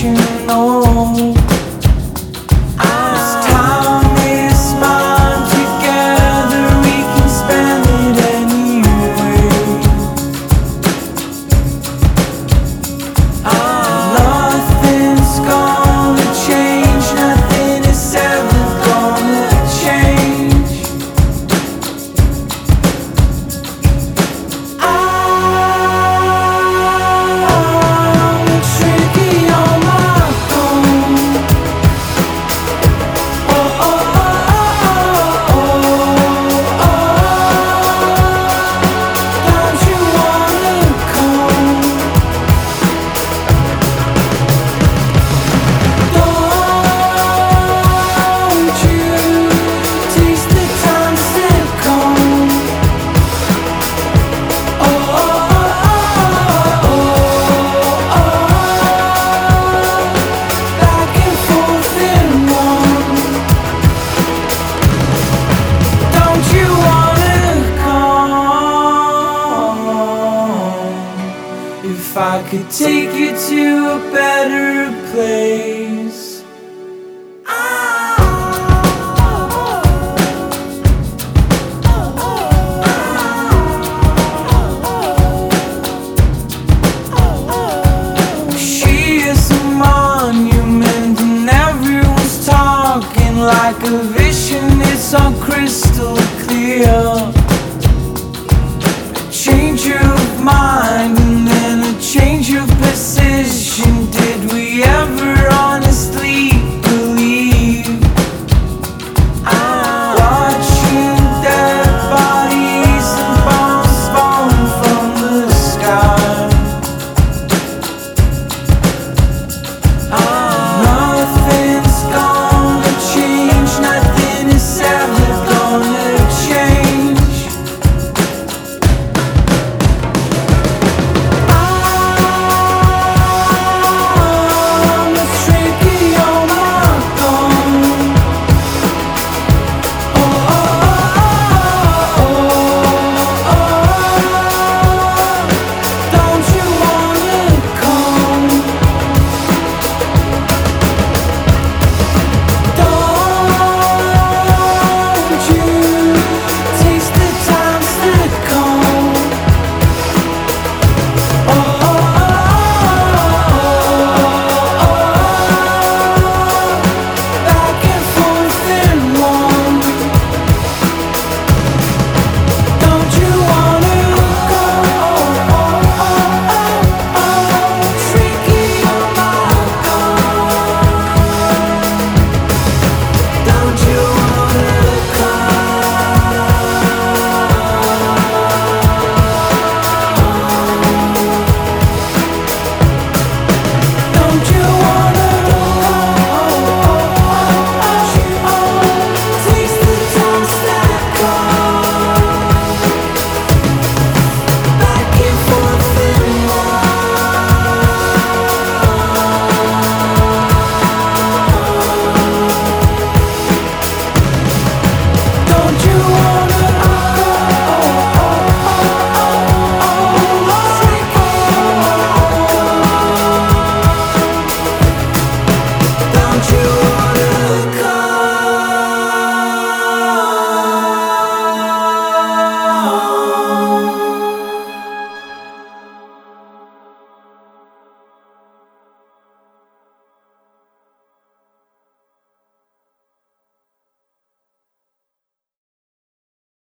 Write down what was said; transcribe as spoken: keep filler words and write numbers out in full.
you know. This time is mine, together we can spend it anyway. Nothing's gonna change, nothing is ever gonna change. I'm tricky on my own. Oh, oh, oh, oh, oh, oh. Don't you wanna come? Don't you taste the times that come? Oh, oh, oh, oh, oh, oh. Back and forth in one. Don't you wanna come? If I could take you to a better place. She is a monument and everyone's talking like a vision. It's all crystal clear.